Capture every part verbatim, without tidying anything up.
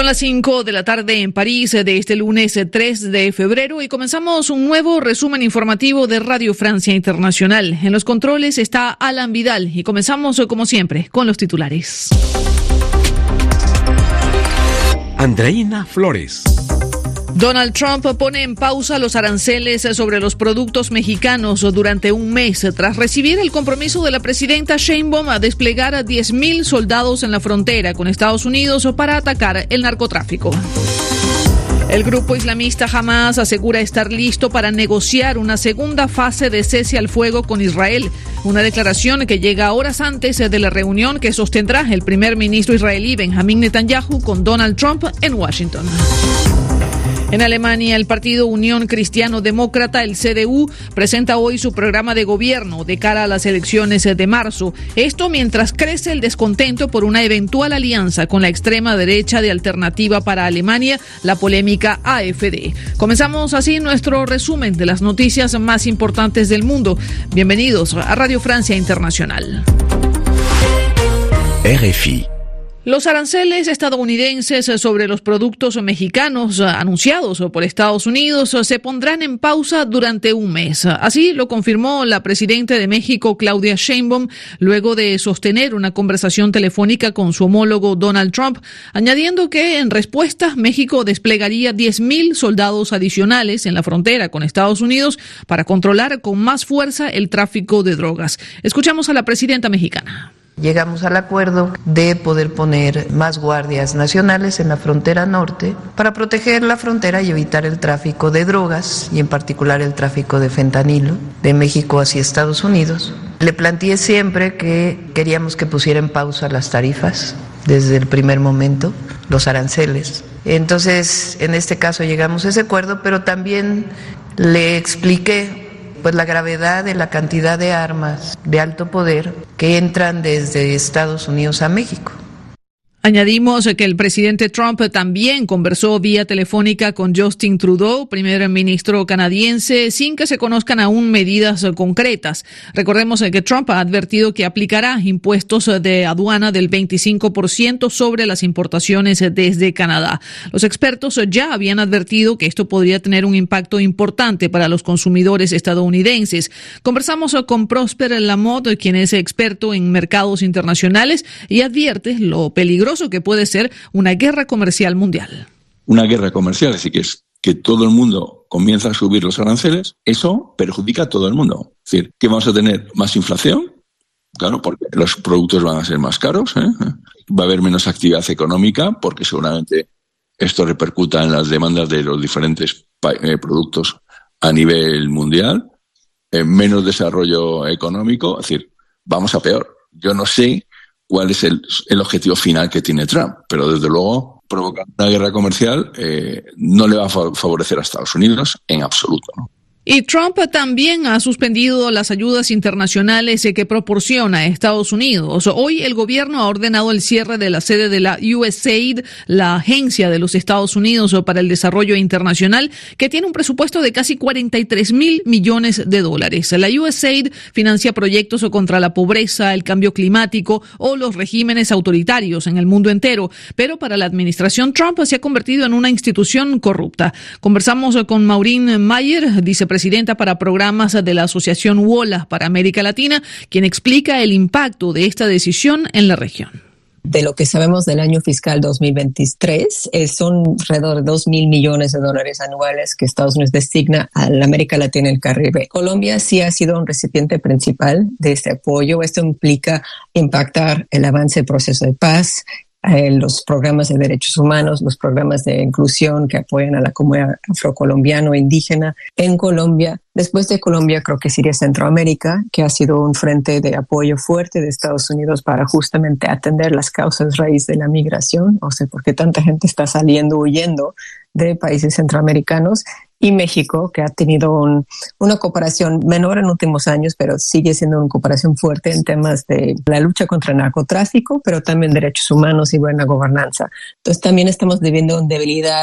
las cinco de la tarde en París de este lunes tres de febrero y comenzamos un nuevo resumen informativo de Radio Francia Internacional. En los controles está Alan Vidal y comenzamos como siempre con los titulares. Andreina Flores. Donald Trump pone en pausa los aranceles sobre los productos mexicanos durante un mes tras recibir el compromiso de la presidenta Sheinbaum a desplegar a diez mil soldados en la frontera con Estados Unidos para atacar el narcotráfico. El grupo islamista Hamas asegura estar listo para negociar una segunda fase de cese al fuego con Israel, una declaración que llega horas antes de la reunión que sostendrá el primer ministro israelí Benjamín Netanyahu con Donald Trump en Washington. En Alemania, el partido Unión Cristiano Demócrata, el C D U, presenta hoy su programa de gobierno de cara a las elecciones de marzo. Esto mientras crece el descontento por una eventual alianza con la extrema derecha de Alternativa para Alemania, la polémica A F D. Comenzamos así nuestro resumen de las noticias más importantes del mundo. Bienvenidos a Radio Francia Internacional. R F I. Los aranceles estadounidenses sobre los productos mexicanos anunciados por Estados Unidos se pondrán en pausa durante un mes. Así lo confirmó la presidenta de México, Claudia Sheinbaum, luego de sostener una conversación telefónica con su homólogo Donald Trump, añadiendo que en respuesta México desplegaría diez mil soldados adicionales en la frontera con Estados Unidos para controlar con más fuerza el tráfico de drogas. Escuchamos a la presidenta mexicana. Llegamos al acuerdo de poder poner más guardias nacionales en la frontera norte para proteger la frontera y evitar el tráfico de drogas y en particular el tráfico de fentanilo de México hacia Estados Unidos. Le planteé siempre que queríamos que pusiera en pausa las tarifas desde el primer momento, los aranceles. Entonces, en este caso llegamos a ese acuerdo, pero también le expliqué pues la gravedad de la cantidad de armas de alto poder que entran desde Estados Unidos a México. Añadimos que el presidente Trump también conversó vía telefónica con Justin Trudeau, primer ministro canadiense, sin que se conozcan aún medidas concretas. Recordemos que Trump ha advertido que aplicará impuestos de aduana del veinticinco por ciento sobre las importaciones desde Canadá. Los expertos ya habían advertido que esto podría tener un impacto importante para los consumidores estadounidenses. Conversamos con Prosper Lamotte, quien es experto en mercados internacionales, y advierte lo peligroso que puede ser una guerra comercial mundial. Una guerra comercial, es decir, que, es, que todo el mundo comienza a subir los aranceles, eso perjudica a todo el mundo. Es decir, que vamos a tener más inflación, claro, porque los productos van a ser más caros, ¿eh? Va a haber menos actividad económica, porque seguramente esto repercuta en las demandas de los diferentes eh, productos a nivel mundial, eh, menos desarrollo económico, es decir, vamos a peor. Yo no sé cuál es el, el objetivo final que tiene Trump, pero desde luego provocar una guerra comercial eh, no le va a favorecer a Estados Unidos en absoluto, ¿no? Y Trump también ha suspendido las ayudas internacionales que proporciona a Estados Unidos. Hoy el gobierno ha ordenado el cierre de la sede de la U S A I D, la agencia de los Estados Unidos para el Desarrollo Internacional, que tiene un presupuesto de casi cuarenta y tres mil millones de dólares. La U S A I D financia proyectos contra la pobreza, el cambio climático o los regímenes autoritarios en el mundo entero, pero para la administración Trump se ha convertido en una institución corrupta. Conversamos con Maureen Mayer, vicepresidenta presidenta para programas de la Asociación WOLA para América Latina, quien explica el impacto de esta decisión en la región. De lo que sabemos del año fiscal dos mil veintitrés, eh, son alrededor de dos mil millones de dólares anuales que Estados Unidos designa a la América Latina y el Caribe. Colombia sí ha sido un recipiente principal de este apoyo. Esto implica impactar el avance del proceso de paz, Eh, los programas de derechos humanos, los programas de inclusión que apoyan a la comunidad afrocolombiana o indígena en Colombia. Después de Colombia, creo que sería Centroamérica, que ha sido un frente de apoyo fuerte de Estados Unidos para justamente atender las causas raíz de la migración, o sea, porque tanta gente está saliendo, huyendo de países centroamericanos. Y México, que ha tenido un, una cooperación menor en últimos años, pero sigue siendo una cooperación fuerte en temas de la lucha contra el narcotráfico, pero también derechos humanos y buena gobernanza. Entonces también estamos viviendo una debilidad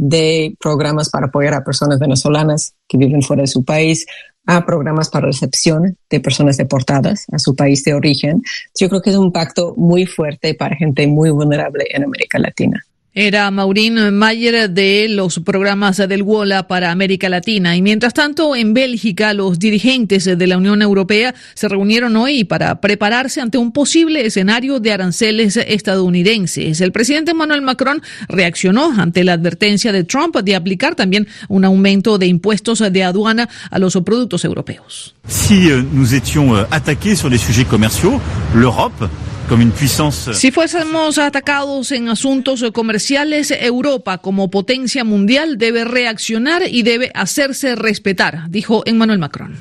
de programas para apoyar a personas venezolanas que viven fuera de su país, a programas para recepción de personas deportadas a su país de origen. Yo creo que es un impacto muy fuerte para gente muy vulnerable en América Latina. Era Maureen Mayer de los programas del WOLA para América Latina. Y mientras tanto, en Bélgica, los dirigentes de la Unión Europea se reunieron hoy para prepararse ante un posible escenario de aranceles estadounidenses. El presidente Emmanuel Macron reaccionó ante la advertencia de Trump de aplicar también un aumento de impuestos de aduana a los productos europeos. Si nous étions attaqués sur les sujets commerciaux, l'Europe Si fuésemos atacados en asuntos comerciales, Europa, como potencia mundial, debe reaccionar y debe hacerse respetar, dijo Emmanuel Macron.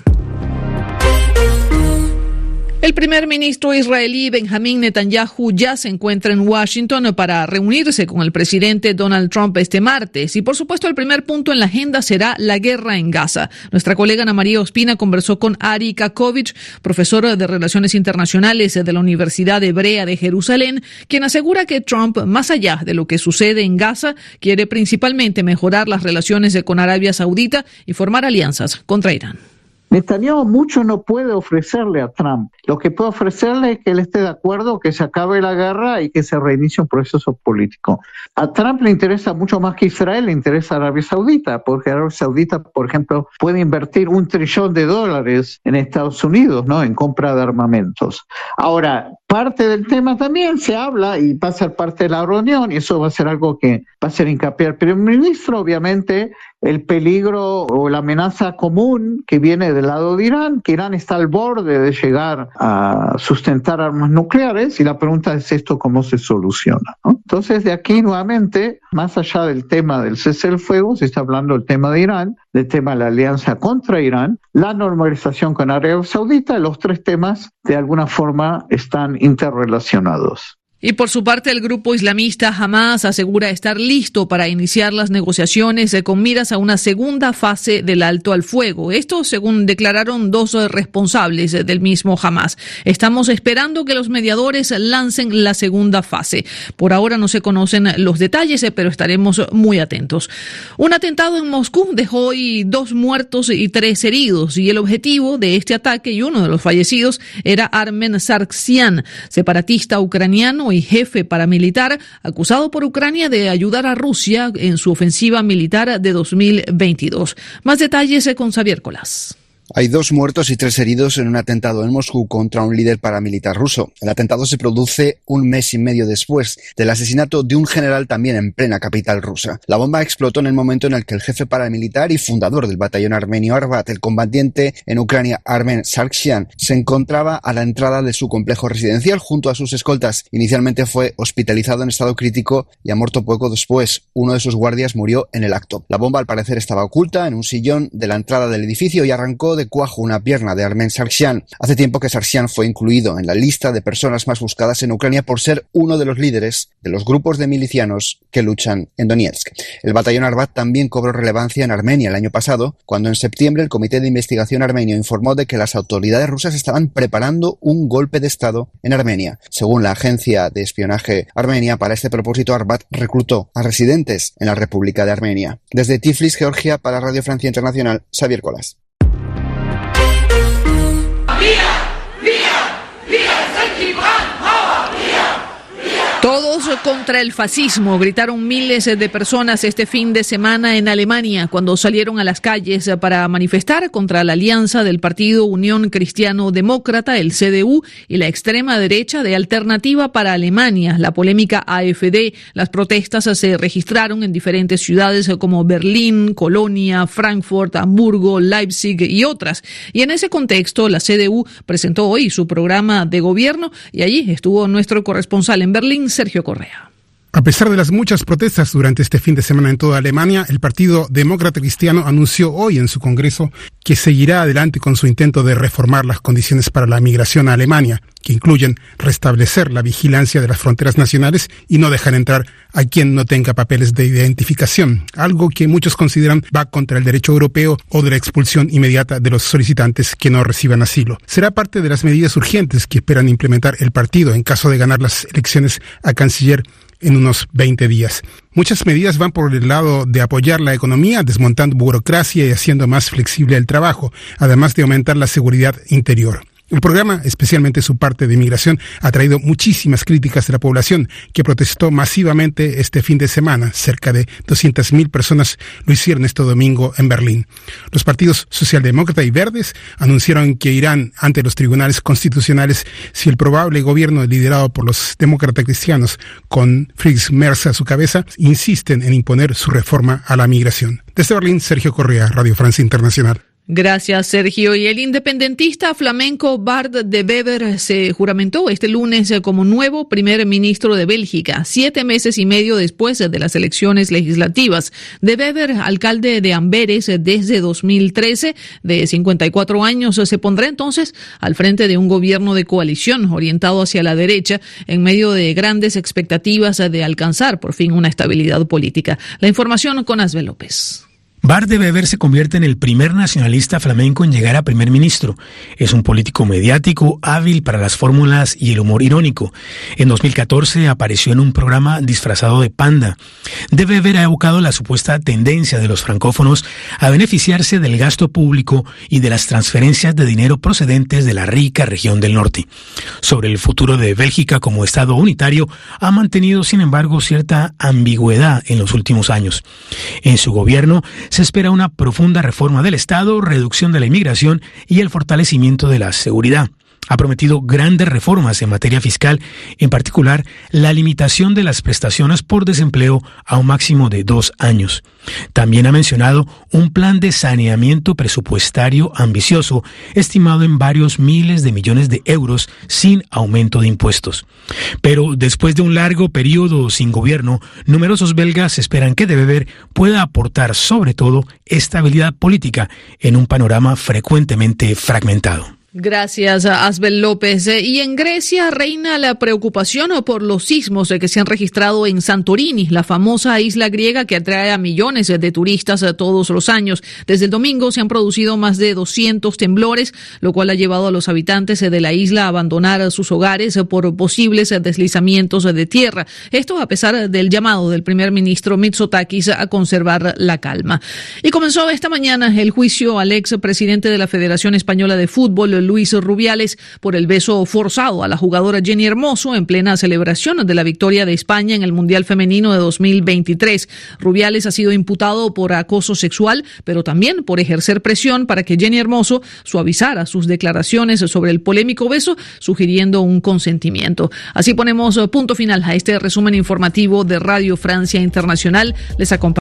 El primer ministro israelí Benjamín Netanyahu ya se encuentra en Washington para reunirse con el presidente Donald Trump este martes. Y por supuesto el primer punto en la agenda será la guerra en Gaza. Nuestra colega Ana María Ospina conversó con Ari Kakovich, profesora de Relaciones Internacionales de la Universidad Hebrea de Jerusalén, quien asegura que Trump, más allá de lo que sucede en Gaza, quiere principalmente mejorar las relaciones con Arabia Saudita y formar alianzas contra Irán. Netanyahu mucho no puede ofrecerle a Trump. Lo que puede ofrecerle es que él esté de acuerdo, que se acabe la guerra y que se reinicie un proceso político. A Trump le interesa mucho más que Israel, le interesa Arabia Saudita, porque Arabia Saudita, por ejemplo, puede invertir un trillón de dólares en Estados Unidos, ¿no?, en compra de armamentos. Ahora, parte del tema también se habla y va a ser parte de la reunión, y eso va a ser algo que va a ser hincapié al primer ministro, obviamente, el peligro o la amenaza común que viene del lado de Irán, que Irán está al borde de llegar a sustentar armas nucleares, y la pregunta es esto cómo se soluciona, ¿no? Entonces, de aquí nuevamente, más allá del tema del cese del fuego, se está hablando del tema de Irán, del tema de la alianza contra Irán, la normalización con Arabia Saudita. Los tres temas de alguna forma están interrelacionados. Y por su parte, el grupo islamista Hamas asegura estar listo para iniciar las negociaciones con miras a una segunda fase del alto al fuego. Esto según declararon dos responsables del mismo Hamas. Estamos esperando que los mediadores lancen la segunda fase. Por ahora no se conocen los detalles, pero estaremos muy atentos. Un atentado en Moscú dejó hoy dos muertos y tres heridos, y el objetivo de este ataque y uno de los fallecidos era Armen Sargsyan, separatista ucraniano y jefe paramilitar acusado por Ucrania de ayudar a Rusia en su ofensiva militar de dos mil veintidós. Más detalles con Xavier Colás. Hay dos muertos y tres heridos en un atentado en Moscú contra un líder paramilitar ruso. El atentado se produce un mes y medio después del asesinato de un general también en plena capital rusa. La bomba explotó en el momento en el que el jefe paramilitar y fundador del batallón armenio Arbat, el combatiente en Ucrania Armen Sargsyan, se encontraba a la entrada de su complejo residencial junto a sus escoltas. Inicialmente fue hospitalizado en estado crítico y ha muerto poco después. Uno de sus guardias murió en el acto. La bomba al parecer estaba oculta en un sillón de la entrada del edificio y arrancó de de cuajo una pierna de Armen Sargsyan. Hace tiempo que Sargsyan fue incluido en la lista de personas más buscadas en Ucrania por ser uno de los líderes de los grupos de milicianos que luchan en Donetsk. El batallón Arbat también cobró relevancia en Armenia el año pasado, cuando en septiembre el Comité de Investigación Armenio informó de que las autoridades rusas estaban preparando un golpe de Estado en Armenia. Según la agencia de espionaje armenia, para este propósito Arbat reclutó a residentes en la República de Armenia. Desde Tiflis, Georgia, para Radio Francia Internacional, Xavier Colás. Todos contra el fascismo, gritaron miles de personas este fin de semana en Alemania cuando salieron a las calles para manifestar contra la alianza del partido Unión Cristiano Demócrata, el C D U, y la extrema derecha de Alternativa para Alemania, la polémica A F D. Las protestas se registraron en diferentes ciudades como Berlín, Colonia, Frankfurt, Hamburgo, Leipzig y otras. Y en ese contexto, la C D U presentó hoy su programa de gobierno y allí estuvo nuestro corresponsal en Berlín, Sergio Correa. A pesar de las muchas protestas durante este fin de semana en toda Alemania, el Partido Demócrata Cristiano anunció hoy en su Congreso que seguirá adelante con su intento de reformar las condiciones para la migración a Alemania, que incluyen restablecer la vigilancia de las fronteras nacionales y no dejar entrar a quien no tenga papeles de identificación, algo que muchos consideran va contra el derecho europeo o de la expulsión inmediata de los solicitantes que no reciban asilo. Será parte de las medidas urgentes que esperan implementar el partido en caso de ganar las elecciones a canciller en unos veinte días. Muchas medidas van por el lado de apoyar la economía, desmontando burocracia y haciendo más flexible el trabajo, además de aumentar la seguridad interior. El programa, especialmente su parte de migración, ha traído muchísimas críticas de la población que protestó masivamente este fin de semana. Cerca de doscientas mil personas lo hicieron este domingo en Berlín. Los partidos Socialdemócrata y Verdes anunciaron que irán ante los tribunales constitucionales si el probable gobierno liderado por los demócratas cristianos, con Friedrich Merz a su cabeza, insisten en imponer su reforma a la migración. Desde Berlín, Sergio Correa, Radio Francia Internacional. Gracias, Sergio. Y el independentista flamenco Bart de Wever se juramentó este lunes como nuevo primer ministro de Bélgica, siete meses y medio después de las elecciones legislativas. De Wever, alcalde de Amberes desde dos mil trece, de cincuenta y cuatro años, se pondrá entonces al frente de un gobierno de coalición orientado hacia la derecha en medio de grandes expectativas de alcanzar por fin una estabilidad política. La información con Asbel López. Bart de Wever se convierte en el primer nacionalista flamenco en llegar a primer ministro. Es un político mediático, hábil para las fórmulas y el humor irónico. En dos mil catorce apareció en un programa disfrazado de panda. De Wever ha evocado la supuesta tendencia de los francófonos a beneficiarse del gasto público y de las transferencias de dinero procedentes de la rica región del norte. Sobre el futuro de Bélgica como Estado unitario, ha mantenido, sin embargo, cierta ambigüedad en los últimos años. En su gobierno se espera una profunda reforma del Estado, reducción de la inmigración y el fortalecimiento de la seguridad. Ha prometido grandes reformas en materia fiscal, en particular la limitación de las prestaciones por desempleo a un máximo de dos años. También ha mencionado un plan de saneamiento presupuestario ambicioso, estimado en varios miles de millones de euros sin aumento de impuestos. Pero después de un largo periodo sin gobierno, numerosos belgas esperan que De Wever pueda aportar sobre todo estabilidad política en un panorama frecuentemente fragmentado. Gracias, Asbel López. Y en Grecia reina la preocupación por los sismos que se han registrado en Santorini, la famosa isla griega que atrae a millones de turistas todos los años. Desde el domingo se han producido más de doscientos temblores, lo cual ha llevado a los habitantes de la isla a abandonar sus hogares por posibles deslizamientos de tierra. Esto a pesar del llamado del primer ministro Mitsotakis a conservar la calma. Y comenzó esta mañana el juicio al ex presidente de la Federación Española de Fútbol, Luis Rubiales, por el beso forzado a la jugadora Jenny Hermoso en plena celebración de la victoria de España en el Mundial Femenino de dos mil veintitrés. Rubiales ha sido imputado por acoso sexual, pero también por ejercer presión para que Jenny Hermoso suavizara sus declaraciones sobre el polémico beso, sugiriendo un consentimiento. Así ponemos punto final a este resumen informativo de Radio Francia Internacional. Les acompaña